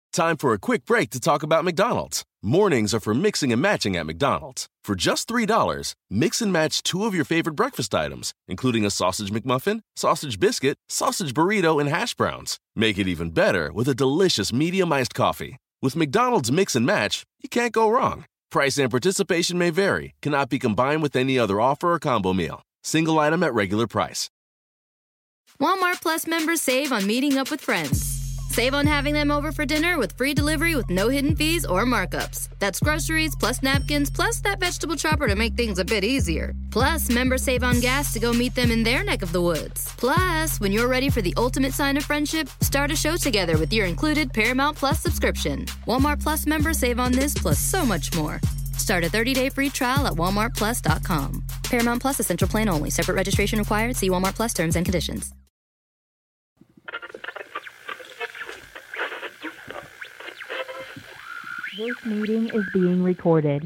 Time for a quick break to talk about McDonald's. Mornings are for mixing and matching at McDonald's. For just $3, mix and match 2 of your favorite breakfast items, including a sausage McMuffin, sausage biscuit, sausage burrito, and hash browns. Make it even better with a delicious medium iced coffee. With McDonald's Mix and Match, you can't go wrong. Price and participation may vary. Cannot be combined with any other offer or combo meal. Single item at regular price. Walmart Plus members save on meeting up with friends. Save on having them over for dinner with free delivery with no hidden fees or markups. That's groceries, plus napkins, plus that vegetable chopper to make things a bit easier. Plus, members save on gas to go meet them in their neck of the woods. Plus, when you're ready for the ultimate sign of friendship, start a show together with your included Paramount Plus subscription. Walmart Plus members save on this plus so much more. Start a 30-day free trial at walmartplus.com. Paramount Plus Essential Plan only. Separate registration required. See Walmart Plus terms and conditions. This meeting is being recorded.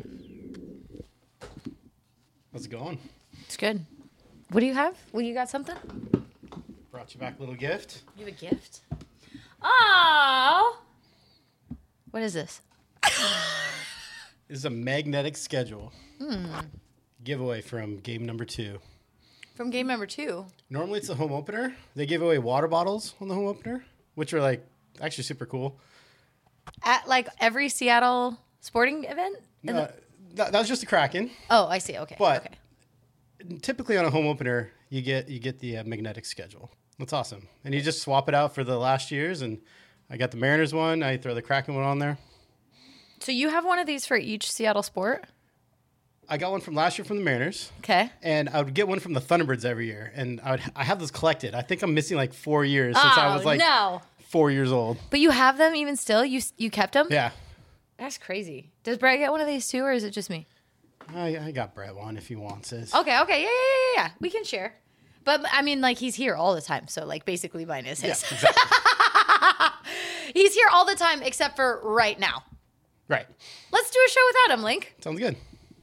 How's it going? It's good. What do you have? Well, you got something? Brought you back a little gift. You have a gift? Oh! What is this? This is a magnetic schedule. Giveaway from game number 2. From game number 2? Normally it's the home opener. They give away water bottles on the home opener, which are like actually super cool. At like every Seattle sporting event? That was just the Kraken. Oh, I see. Okay. But okay. Typically on a home opener, you get the magnetic schedule. That's awesome. And you just swap it out for the last years. And I got the Mariners one. I throw the Kraken one on there. So you have one of these for each Seattle sport? I got one from last year from the Mariners. Okay. And I would get one from the Thunderbirds every year. And I have those collected. I think I'm missing like 4 years since I was like 4 years old. But you have them even still? You kept them? Yeah. That's crazy. Does Brett get one of these too, or is it just me? I got Brett one if he wants it. Okay. Yeah. We can share. But, I mean, like, he's here all the time. So, like, basically mine is his. Yeah, exactly. He's here all the time except for right now. Right. Let's do a show without him, Link. Sounds good.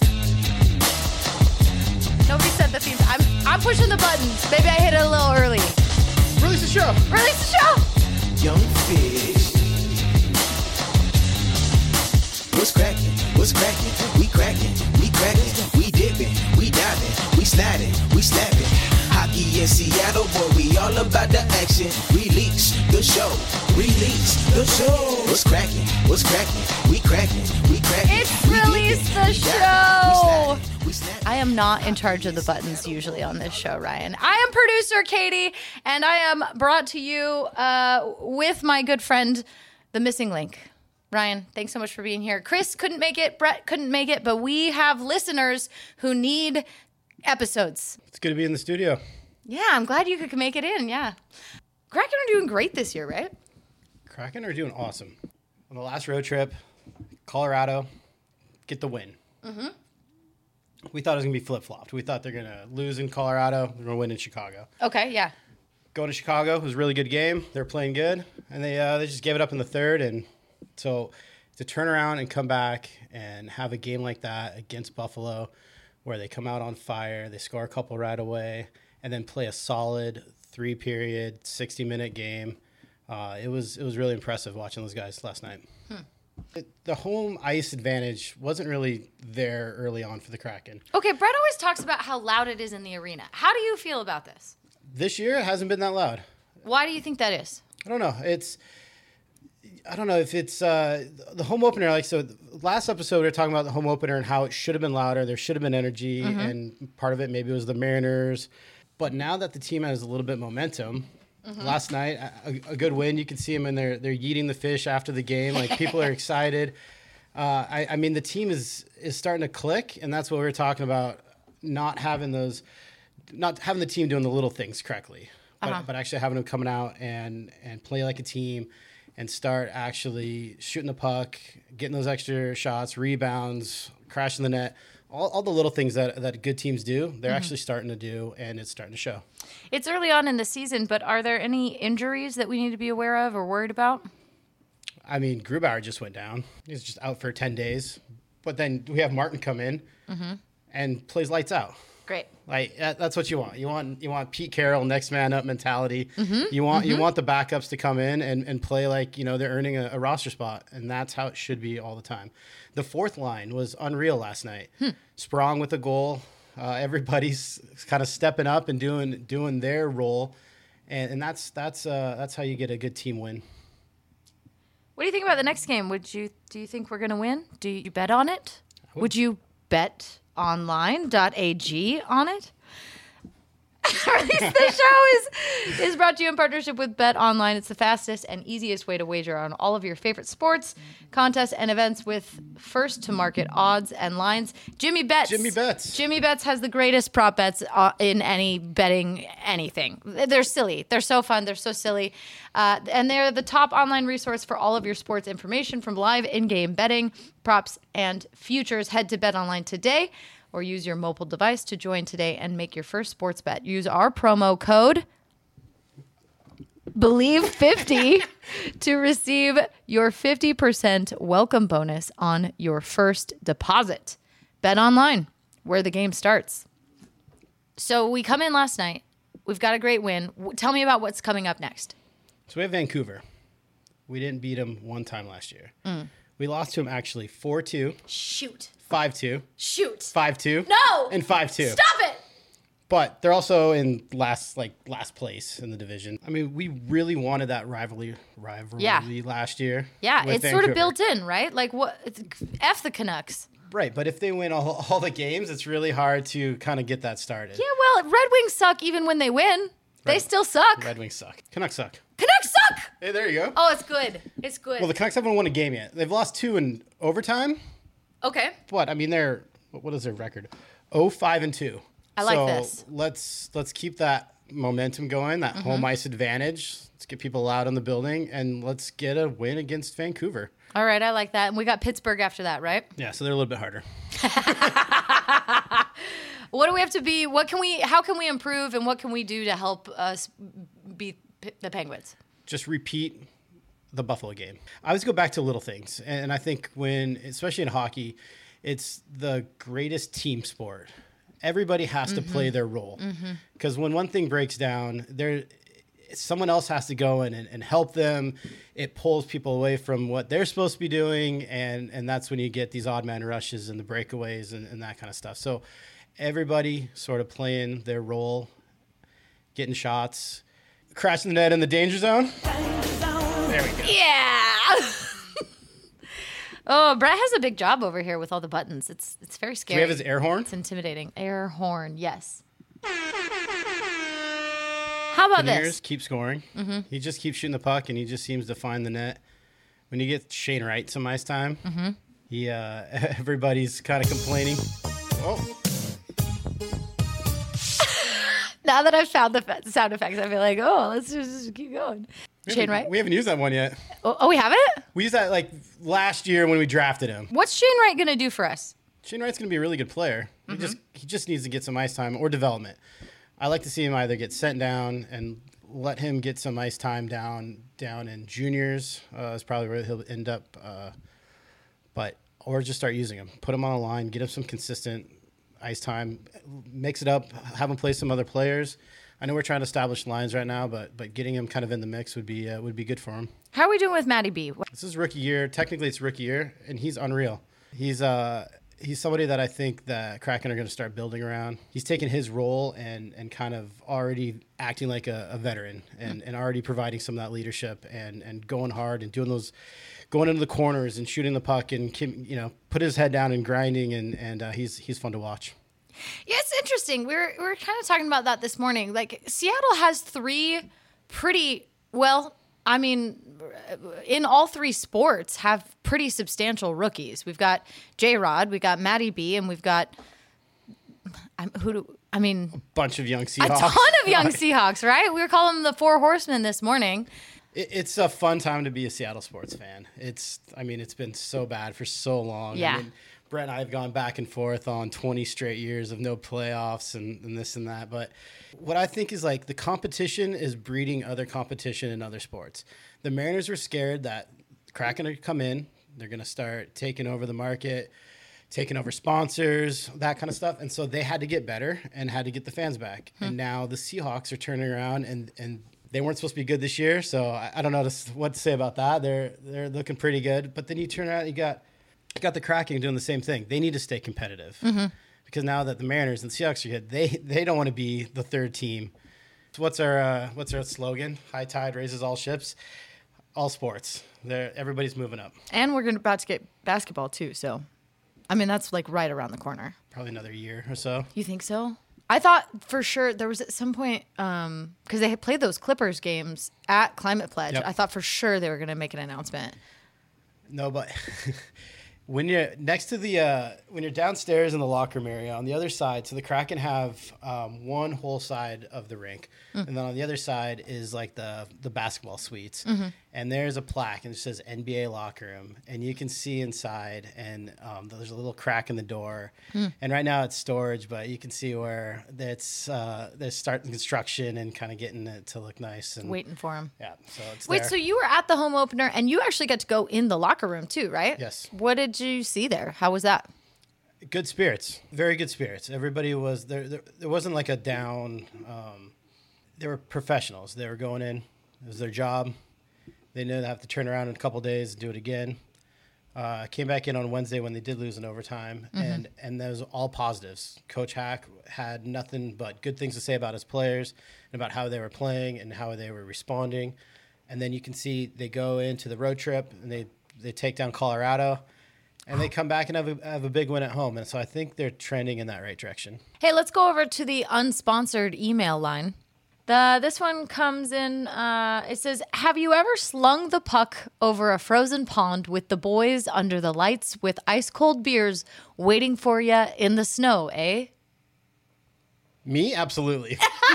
Nobody said the theme. I'm pushing the buttons. Maybe I hit it a little early. Release the show. Release the show. Young fish. What's cracking? What's cracking? We cracking. We cracking. We dipping. We diving. We sliding. We slapping. Hockey in Seattle, boy, we all about the action. Release the show. Release the show. What's cracking? What's cracking? We cracking. We cracking. It's we Release dipping. the Show. We slapping. I am not in charge of the buttons usually on this show, Ryan. I am producer Katie, and I am brought to you with my good friend, the missing link. Ryan, thanks so much for being here. Chris couldn't make it. Brett couldn't make it, but we have listeners who need episodes. It's good to be in the studio. Yeah, I'm glad you could make it in. Yeah. Kraken are doing great this year, right? Kraken are doing awesome. On the last road trip, Colorado, get the win. Mm-hmm. We thought it was going to be flip-flopped. We thought they're going to lose in Colorado. They're going to win in Chicago. Okay, yeah. Going to Chicago was a really good game. They're playing good. And they just gave it up in the third. And so to turn around and come back and have a game like that against Buffalo where they come out on fire, they score a couple right away, and then play a solid 3-period, 60-minute game. It was really impressive watching those guys last night. The home ice advantage wasn't really there early on for the Kraken. Okay, Brett always talks about how loud it is in the arena. How do you feel about this? This year, it hasn't been that loud. Why do you think that is? I don't know. I don't know if it's the home opener. Like, so last episode, we were talking about the home opener and how it should have been louder. There should have been energy, and part of it maybe was the Mariners. But now that the team has a little bit of momentum, last night, a good win. You can see them, and they're yeeting the fish after the game. Like, people are excited. I mean, the team is starting to click, and that's what we were talking about. Not having the team doing the little things correctly, but actually having them coming out and play like a team and start actually shooting the puck, getting those extra shots, rebounds, crashing the net. All the little things that good teams do, they're actually starting to do, and it's starting to show. It's early on in the season, but are there any injuries that we need to be aware of or worried about? I mean, Grubauer just went down. He's just out for 10 days. But then we have Martin come in and plays lights out. Great. Like that's what you want. You want Pete Carroll, next man up mentality. You want the backups to come in and play like they're earning a roster spot, and that's how it should be all the time. The fourth line was unreal last night. Sprong with a goal. Everybody's kind of stepping up and doing their role, and that's how you get a good team win. What do you think about the next game? Do you think we're going to win? Do you bet on it? Would you bet online.ag on it? The show is brought to you in partnership with Bet Online. It's the fastest and easiest way to wager on all of your favorite sports, contests, and events with first-to-market odds and lines. Jimmy Bets has the greatest prop bets in any betting anything. They're silly. They're so fun. They're so silly. And they're the top online resource for all of your sports information from live in-game betting, props, and futures. Head to Bet Online today, or use your mobile device to join today and make your first sports bet. Use our promo code BELIEVE50 to receive your 50% welcome bonus on your first deposit. Bet Online, where the game starts. So we come in last night. We've got a great win. Tell me about what's coming up next. So we have Vancouver. We didn't beat them one time last year. We lost to them actually 4-2. Shoot. 5-2. Shoot. 5-2. No. And 5-2. Stop it. But they're also in last place in the division. I mean, we really wanted that rivalry last year. Yeah, it's Vancouver. sort of built in, right? Like what? F the Canucks. Right, but if they win all the games, it's really hard to kind of get that started. Yeah, well, Red Wings suck even when they win. They still suck. Red Wings suck. Canucks suck. Canucks suck. Hey, there you go. Oh, it's good. It's good. Well, the Canucks haven't won a game yet. They've lost 2 in overtime. Okay. But I mean, what is their record? 0-5-2. I like this. Let's keep that momentum going, that home ice advantage. Let's get people out in the building, and let's get a win against Vancouver. All right, I like that. And we got Pittsburgh after that, right? Yeah, so they're a little bit harder. What do we have to be? How can we improve, and what can we do to help us beat the Penguins? Just repeat the Buffalo game. I always go back to little things, and I think especially in hockey, it's the greatest team sport. Everybody has to play their role, because when one thing breaks down, someone else has to go in and help them. It pulls people away from what they're supposed to be doing, and that's when you get these odd man rushes and the breakaways and that kind of stuff. So everybody sort of playing their role, getting shots, crashing the net in the danger zone. There we go. Yeah. Oh, Brett has a big job over here with all the buttons. It's very scary. Do we have his air horn? It's intimidating. Air horn, yes. How about this? Keep scoring. He just keeps shooting the puck, and he just seems to find the net. When you get Shane Wright some ice time, everybody's kind of complaining. Oh. Now that I've found the sound effects, I feel like, let's just keep going. Shane Wright? We haven't used that one yet. Oh, we haven't? We used that like last year when we drafted him. What's Shane Wright going to do for us? Shane Wright's going to be a really good player. He just needs to get some ice time or development. I like to see him either get sent down and let him get some ice time down in juniors. Is probably where he'll end up. Or just start using him. Put him on the line. Get him some consistent ice time. Mix it up. Have him play some other players. I know we're trying to establish lines right now, but getting him kind of in the mix would be good for him. How are we doing with Matty B? This is rookie year. Technically, it's rookie year, and he's unreal. He's somebody that I think that Kraken are going to start building around. He's taken his role and kind of already acting like a veteran and already providing some of that leadership and going hard and going into the corners and shooting the puck and put his head down and grinding and he's fun to watch. Yeah, it's interesting. We were kind of talking about that this morning. Like Seattle has 3 pretty in all 3 sports have pretty substantial rookies. We've got J-Rod, we've got Matty B, and we've got a bunch of young Seahawks. A ton of young Seahawks, right? We were calling them the 4 horsemen this morning. It's a fun time to be a Seattle sports fan. It's been so bad for so long. Yeah. Brett and I have gone back and forth on 20 straight years of no playoffs and this and that. But what I think is like the competition is breeding other competition in other sports. The Mariners were scared that Kraken would come in. They're going to start taking over the market, taking over sponsors, that kind of stuff. And so they had to get better and had to get the fans back. And now the Seahawks are turning around and they weren't supposed to be good this year. So I don't know what to say about that. They're looking pretty good. But then you turn around, you got the Kraken doing the same thing. They need to stay competitive because now that the Mariners and Seahawks are good, they don't want to be the third team. So what's our slogan? High tide raises all ships. All sports. Everybody's moving up. And we're about to get basketball too. So, I mean, that's like right around the corner. Probably another year or so. You think so? I thought for sure there was at some point, because they had played those Clippers games at Climate Pledge. Yep. I thought for sure they were going to make an announcement. No, but when you're next to when you're downstairs in the locker room area on the other side, so the Kraken have one whole side of the rink, and then on the other side is like the basketball suites, and there's a plaque and it says NBA locker room, and you can see inside, and there's a little crack in the door, and right now it's storage, but you can see where they're starting construction and kind of getting it to look nice and Waiting for them. Yeah, so it's Wait, there. so you were at the home opener and you actually got to go in the locker room too, right? Yes. What did you see there? How was that? Good spirits, very good spirits. Everybody was there. There wasn't like a down. They were professionals. They were going in. It was their job. They knew they have to turn around in a couple of days and do it again. Came back in on Wednesday when they did lose in overtime, and those all positives. Coach Hack had nothing but good things to say about his players and about how they were playing and how they were responding. And then you can see they go into the road trip and they take down Colorado. And they come back and have a big win at home. And so I think they're trending in that right direction. Hey, let's go over to the unsponsored email line. This one comes in, it says, have you ever slung the puck over a frozen pond with the boys under the lights with ice-cold beers waiting for you in the snow, eh? Me? Absolutely.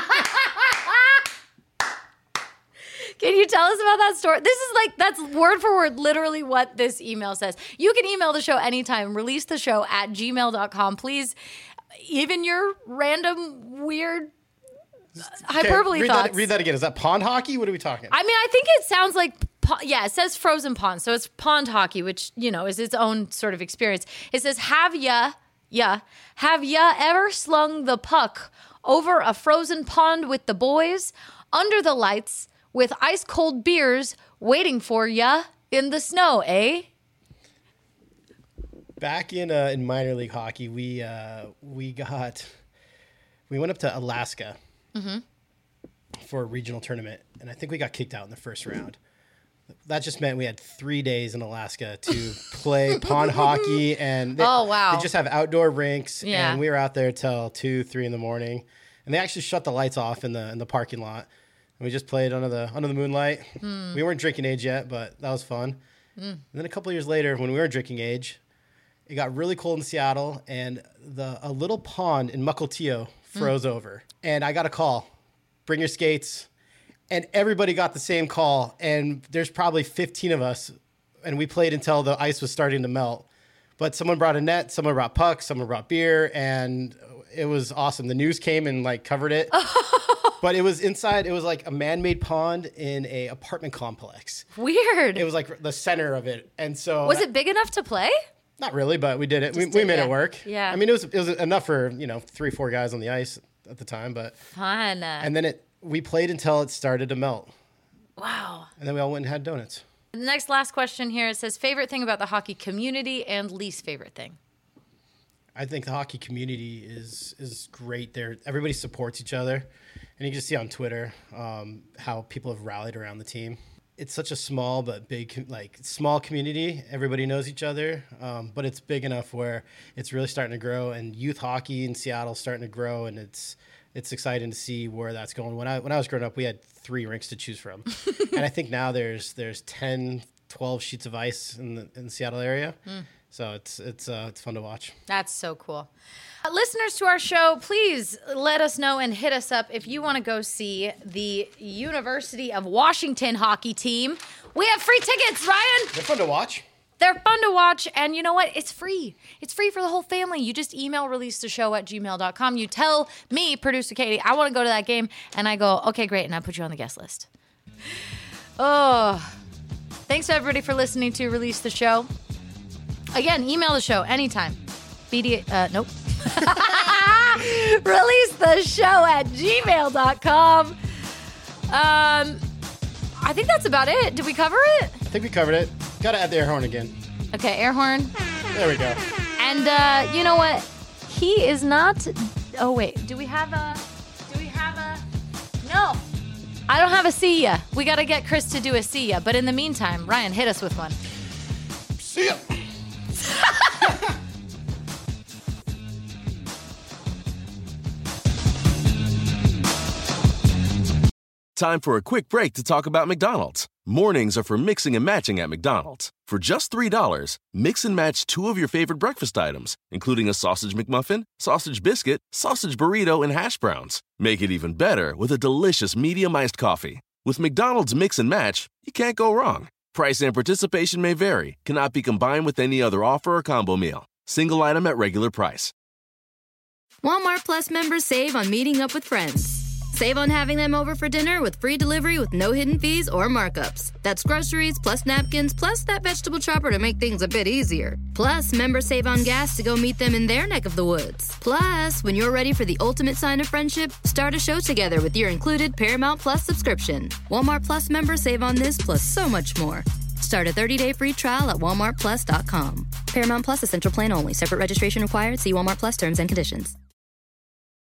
Can you tell us about that story? That's word for word, literally what this email says. You can email the show anytime. Release the show at gmail.com. Please, even your random, weird hyperbole thoughts. Read that again. Is that pond hockey? What are we talking? I mean, I think it sounds like, it says frozen pond. So it's pond hockey, which, is its own sort of experience. It says, have ya ever slung the puck over a frozen pond with the boys under the lights with ice-cold beers waiting for ya in the snow, eh? Back in minor league hockey, we went up to Alaska for a regional tournament, and I think we got kicked out in the first round. That just meant we had 3 days in Alaska to play pond hockey, and they just have outdoor rinks, and we were out there till 2, 3 in the morning, and they actually shut the lights off in the parking lot. And we just played under the moonlight. We weren't drinking age yet, but that was fun. And then a couple years later, when we were drinking age, it got really cold in Seattle, and a little pond in Mukilteo froze over. And I got a call, bring your skates. And everybody got the same call. And there's probably 15 of us, and we played until the ice was starting to melt. But someone brought a net, someone brought pucks, someone brought beer, and it was awesome. The news came and covered it. But it was inside. It was like a man-made pond in a apartment complex. Weird. It was like the center of it, and so was it big enough to play? Not really, but we did it. We made it work. Yeah. I mean, it was enough for 3-4 guys on the ice at the time, but fun. And then we played until it started to melt. Wow. And then we all went and had donuts. The last question here, it says favorite thing about the hockey community and least favorite thing. I think the hockey community is great. Everybody supports each other. And you can just see on Twitter how people have rallied around the team. It's such a small but big, small community. Everybody knows each other, but it's big enough where it's really starting to grow. And youth hockey in Seattle is starting to grow, and it's exciting to see where that's going. When I was growing up, we had 3 rinks to choose from, and I think now there's 10, 12 sheets of ice in the Seattle area. So it's fun to watch. That's so cool. Listeners to our show, please let us know and hit us up if you want to go see the University of Washington hockey team. We have free tickets, Ryan. They're fun to watch. They're fun to watch, and you know what? It's free. It's free for the whole family. You just email releasetheshow@gmail.com. You tell me, producer Katie, I want to go to that game, and I go, okay, great, and I put you on the guest list. Oh, thanks everybody for listening to Release the Show. Again, email the show anytime. nope. Release the show at gmail.com. I think that's about it. Did we cover it? I think we covered it. Gotta add the air horn again. Okay, air horn. There we go. And you know what? He is not. Oh wait, do we have a? No, I don't have a see ya. We gotta get Chris to do a see ya. But in the meantime, Ryan, hit us with one. See ya. Time for a quick break to talk about McDonald's. Mornings are for mixing and matching at McDonald's. For just $3, mix and match 2 of your favorite breakfast items, including a sausage McMuffin, sausage biscuit, sausage burrito, and hash browns. Make it even better with a delicious medium iced coffee. With McDonald's Mix and Match, you can't go wrong. Price and participation may vary, cannot be combined with any other offer or combo meal. Single item at regular price. Walmart Plus members save on meeting up with friends. Save on having them over for dinner with free delivery with no hidden fees or markups. That's groceries plus napkins plus that vegetable chopper to make things a bit easier. Plus, members save on gas to go meet them in their neck of the woods. Plus, when you're ready for the ultimate sign of friendship, start a show together with your included Paramount Plus subscription. Walmart Plus members save on this plus so much more. Start a 30-day free trial at walmartplus.com. Paramount Plus Essential Plan only. Separate registration required. See Walmart Plus terms and conditions.